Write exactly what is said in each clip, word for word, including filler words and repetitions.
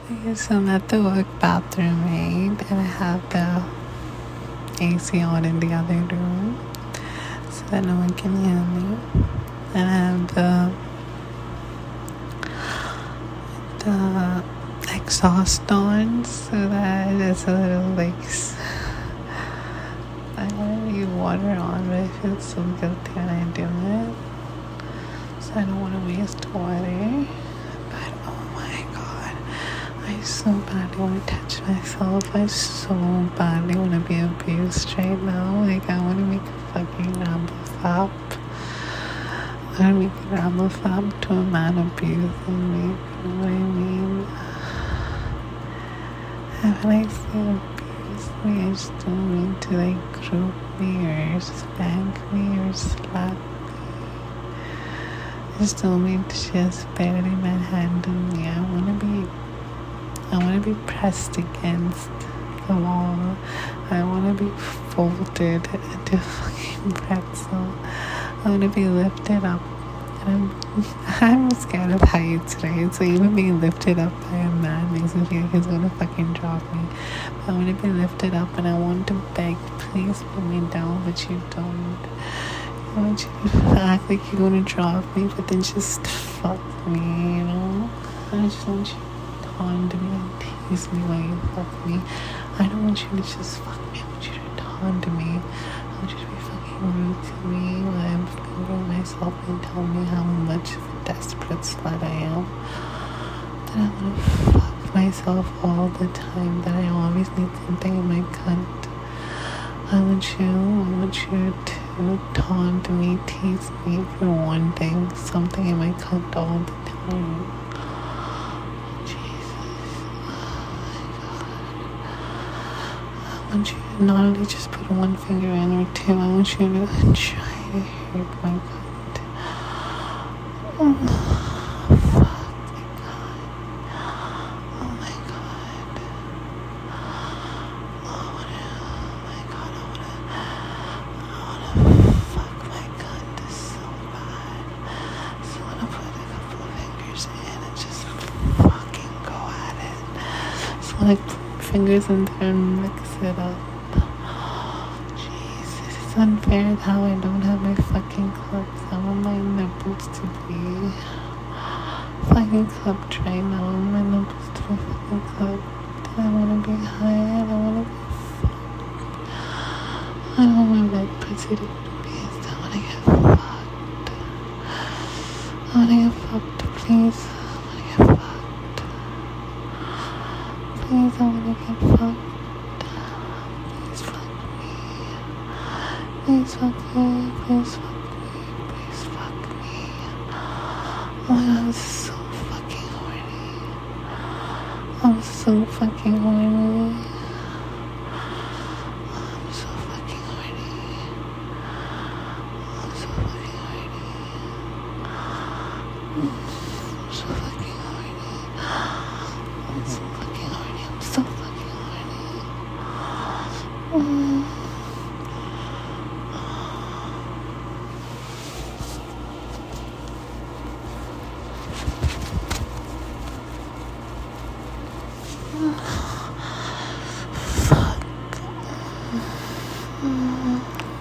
Okay, so I'm at the work bathroom, right? And I have the A C on in the other room so that no one can hear me. And I have the the exhaust on so that it's a little like I want to leave water on, but I feel so guilty when I do it. So I don't want to waste water. But oh my god, I so badly want to touch myself. I so badly want to be abused right now. Like I want to make a fucking ramble fap. I want to make a ramble fap to a man abusing me. You know what I mean? And when I say abuse me, I just don't mean to like group me or spank me or slap me. I just don't mean to just barely manhandle me. I want to be, I want to be pressed against the wall. I want to be folded into a fucking pretzel. I want to be lifted up. And I'm, I'm scared of heights, right? So even being lifted up by a man makes me feel like he's gonna fucking drop me. But I want to be lifted up and I want to beg, please put me down, but you don't. I want you to act like you're gonna drop me, but then just fuck me, you know? I just want you to taunt me and tease me while you fuck me. I don't want you to just fuck me. I want you to taunt me. I want you to be fucking rude to me while I'm fingering myself and tell me how much of a desperate slut I am. That I want to fuck myself all the time. That I always need something in my cunt. I want you, I want you to taunt me, tease me for wanting something in my cunt all the time. Jesus. I want you to not only just put one finger in or two, I want you to try to hurt my cunt. Oh. Like fingers in there and mix it up. Jesus, it's unfair how I don't have my fucking clips. I want my nipples to be fucking clipped right now. I want my nipples to be fucking clipped. I want to be high and I want to be fucked. I don't want my bed pussy to be abused. I want to get fucked. I want to get fucked, please. I want to get fucked. Please, I want to get fucked. Please fuck me. Please fuck me. Please fuck me. Please fuck me. Oh my god, I'm so fucking horny. I'm so fucking horny. I'm so fucking horny. I'm so fucking horny. I'm so fucking horny. I'm so fucking horny. I'm so fucking horny. Mm. Fuck. Mm.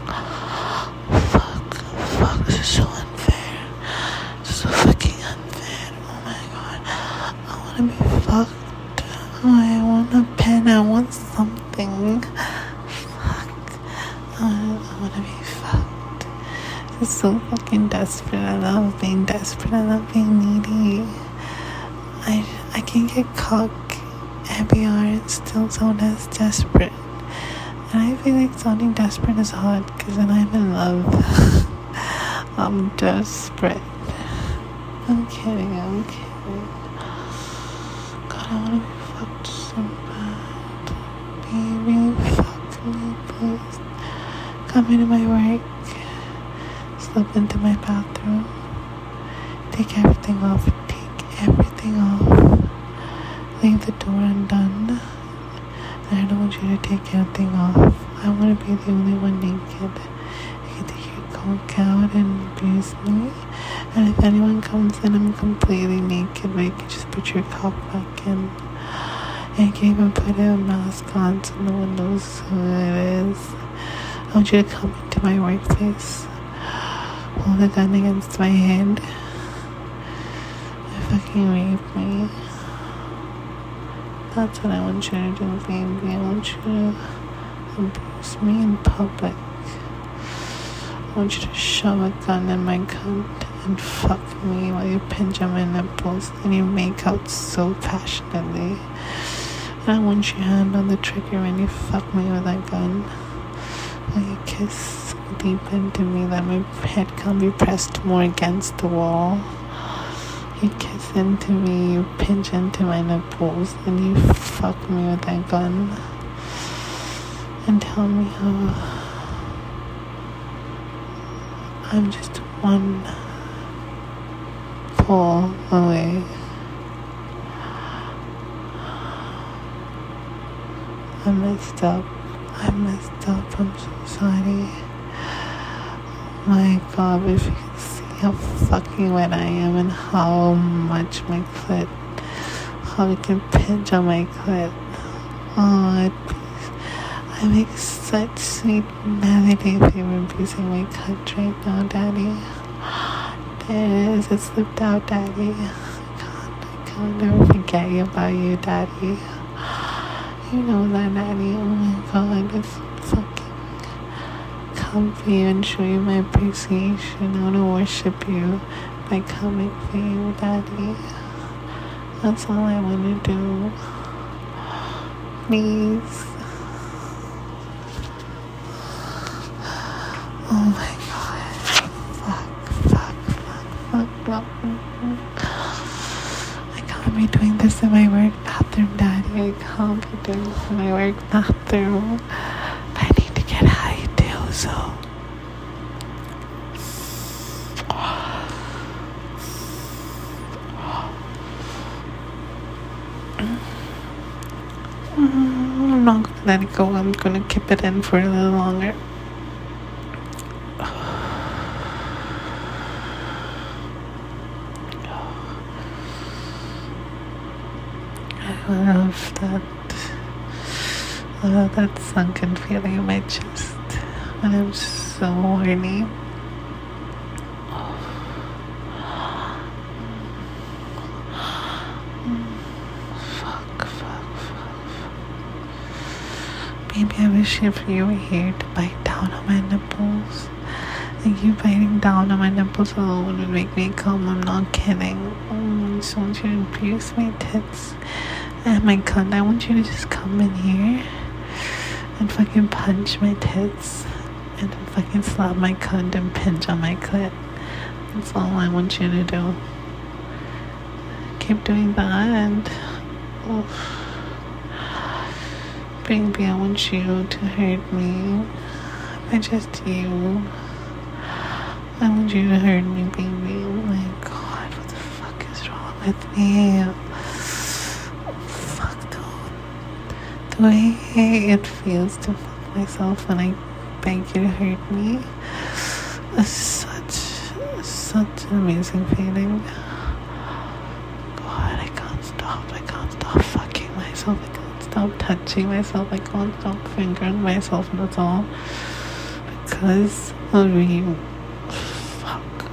Fuck. Fuck. This is so unfair. This is so fucking unfair. Oh my god. I wanna be fucked. I want a pen. I want something. Fuck. I, I want to be fucked. This is so fucking desperate. I love being desperate. I love being needy. I, I can get cock every hour and still sound as desperate. And I feel like sounding desperate is hard because when I'm in love, I'm desperate. I'm kidding. I'm kidding. God, I want to be fucked so bad. Baby, fuck me, please. Come into my work. Slip into my bathroom. Take everything off. Take everything off. Leave the door undone. And I don't want you to take anything off. I want to be the only one naked. I can take your coke out and abuse me. And if anyone comes in, I'm completely naked, but you can just put your cock back in. And you can even put a mask on so no one knows who it is. I want you to come into my workplace, hold a gun against my head, and fucking rape me. That's what I want you to do, baby. I want you to abuse me in public. I want you to shove a gun in my cunt and fuck me while you pinch on my nipples and you make out so passionately. And I want your hand on the trigger when you fuck me with that gun. While you kiss deep into me that my head can be pressed more against the wall. You kiss into me, you pinch into my nipples, and you fuck me with that gun. And tell me how I'm just one pull away. I messed up. I messed up. I'm so sorry. Oh my God, if you could see how fucking wet I am and how much my clit, how you can pinch on my clit. Oh, it, I make such sweet melody if you were abusing my cunt right now, Daddy. There it is. It slipped out, Daddy. I can't, I can't never forget you about you, Daddy. You know that, Daddy. Oh my God, it's fucking come for you and show you my appreciation. I want to worship you by coming for you, Daddy. That's all I want to do. Please. Oh my God. Fuck, fuck, fuck, fuck, fuck. I can't be doing this in my work bathroom, Daddy. I can't be doing this in my work bathroom. I need to get high too, so. I'm not gonna let it go. I'm gonna keep it in for a little longer. I love that, I love that sunken feeling in my chest when I'm so horny. Fuck, fuck, fuck. Maybe I wish if you were here to bite down on my nipples. Like you biting down on my nipples alone would make me come. I'm not kidding. Oh, I just want you to abuse my tits and my cunt. I want you to just come in here and fucking punch my tits and then fucking slap my cunt and pinch on my clit. That's all I want you to do. Keep doing that and oh, baby, I want you to hurt me. But just you. I want you to hurt me, baby. Oh my God, what the fuck is wrong with me? The way it feels to fuck myself when I beg you to hurt me is such, such an amazing feeling. God, I can't stop. I can't stop fucking myself. I can't stop touching myself. I can't stop fingering myself. And that's all because of you. Fuck.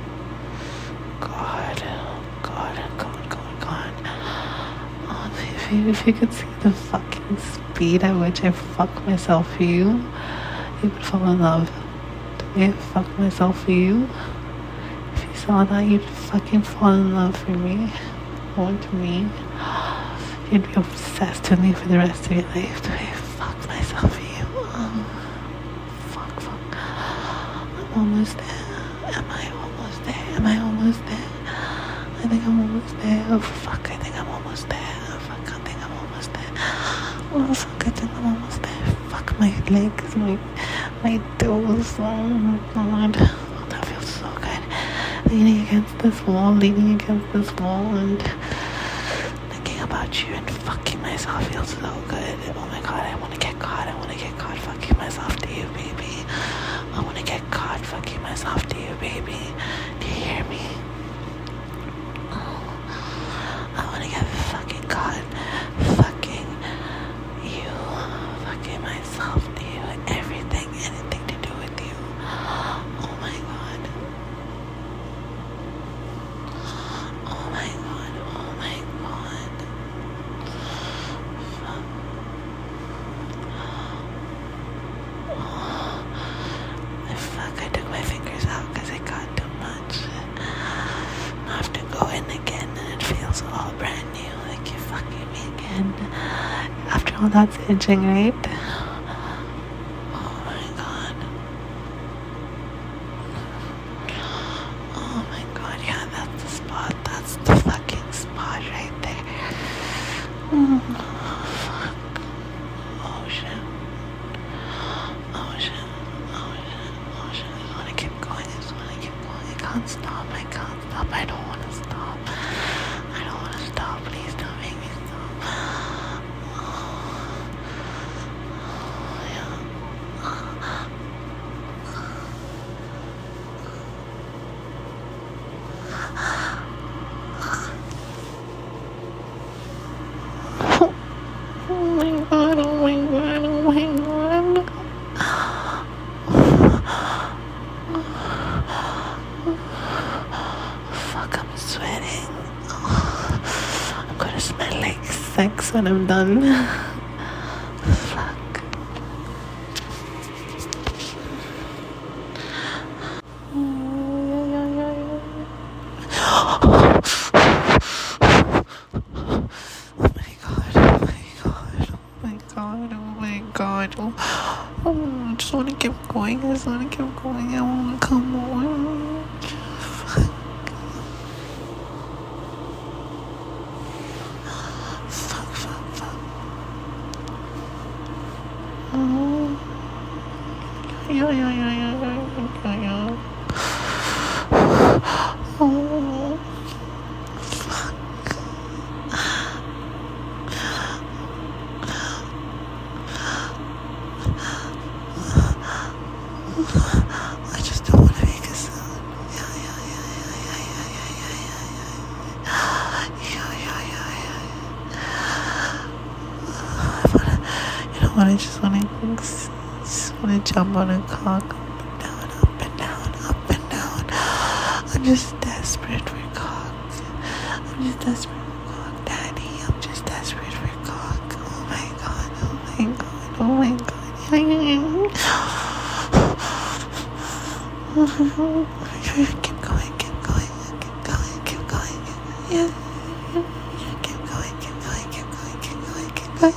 God, God, God, God, God. Oh, if you, if you could see the fucking speed at which I fuck myself for you, you would fall in love. The way I fuck myself for you, if you saw that, you'd fucking fall in love for me, want me. You'd be obsessed with me for the rest of your life. The way I fuck myself for you. Oh, fuck, fuck. I'm almost there. Am I almost there? Am I almost there? I think I'm almost there. Oh fuck, I think I'm almost there. Oh fuck, I think I'm almost there. Oh fuck, I think I'm almost there. Fuck my legs, my my toes. Oh my God. Oh, that feels so good. Leaning against this wall, leaning against this wall and thinking about you and fucking myself feels so good. Oh my God, I wanna get caught. I wanna get caught fucking myself to you, baby. I wanna get caught fucking myself to you, baby. Do you hear me? Oh, that's itching, right? Oh my god. Oh my god, yeah, that's the spot. That's the fucking spot right there. Mm. Fuck. Oh shit. Oh shit. Oh shit. Oh shit. I just wanna keep going. I just wanna keep going. I can't stop. I can't stop. I don't wanna stop. I don't wanna stop. Please don't make me stop. Oh my god, oh my god, oh my god. Fuck, I'm sweating. I'm gonna smell like sex when I'm done. Fuck. God, oh, oh, I just want to keep going. I just want to keep going. I want to come on. Fuck. Fuck, fuck, fuck. Oh. Yeah, yeah, yeah, yeah, yeah, yeah, yeah. Oh. Fuck. I just don't want to make a sound. Yeah, yeah, yeah, yeah, yeah, yeah, yeah, yeah, yeah, yeah, yeah, yeah, yeah, yeah. I wanna, you know what? I just want to, just want to jump on a cock, up and down, up and down, up and down. I'm just desperate for cock. I'm just desperate for cock, Daddy. I'm just desperate for cock. Oh my god. Oh my god. Oh my god. Yeah, yeah, yeah. Keep going, keep going, keep going, keep going. Yeah, yeah, yeah. Keep going, keep going, keep going, keep going, keep going.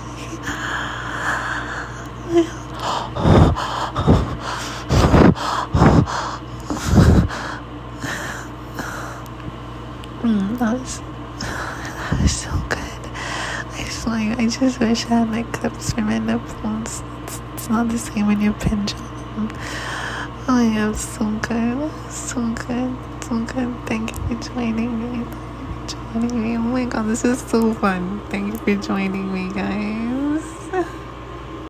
Mm, that was, that was so good. I just like, I just wish I had like clips for my nipples. It's, it's not the same when you pinch on them. Oh yeah, so good, so good, so good. Thank you for joining me. Thank you for joining me. Oh my god, this is so fun. Thank you for joining me, guys.